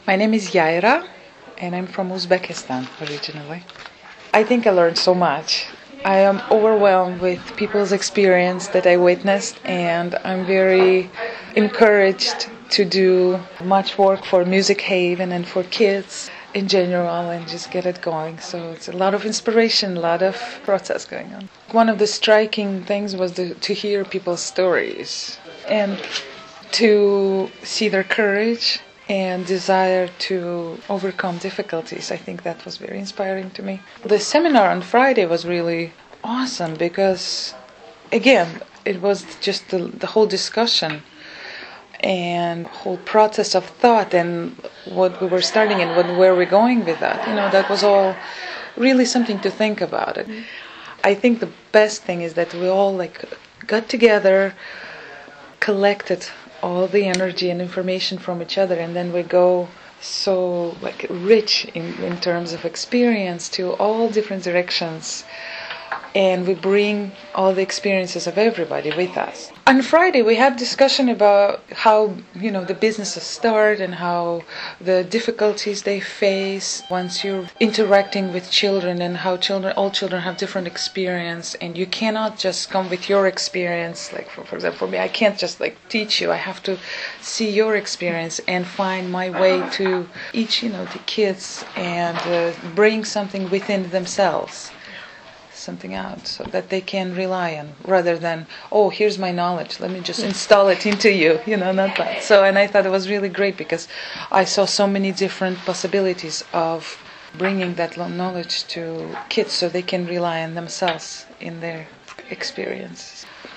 My name is Yaira, and I'm from Uzbekistan originally. I think I learned so much. I am overwhelmed with people's experience that I witnessed, and I'm very encouraged to do much work for Music Haven and for kids in general and just get it going. So it's a lot of inspiration, a lot of process going on. One of the striking things was to hear people's stories and to see their courage and desire to overcome difficulties. I think that was very inspiring to me. The seminar on Friday was really awesome because, again, it was just the whole discussion and whole process of thought and what we were starting and where we're going with that. That was all really something to think about it. I think the best thing is that we all got together, collected all the energy and information from each other, and then we go so rich in terms of experience to all different directions, and we bring all the experiences of everybody with us. On Friday we had discussion about how the businesses start and how the difficulties they face once you're interacting with children, and how all children have different experience, and you cannot just come with your experience. For example, for me, I can't just teach you. I have to see your experience and find my way to each the kids and bring something within themselves, something out, so that they can rely on, rather than, oh, here's my knowledge, let me just install it into you, not that. So, and I thought it was really great because I saw so many different possibilities of bringing that knowledge to kids so they can rely on themselves in their experiences.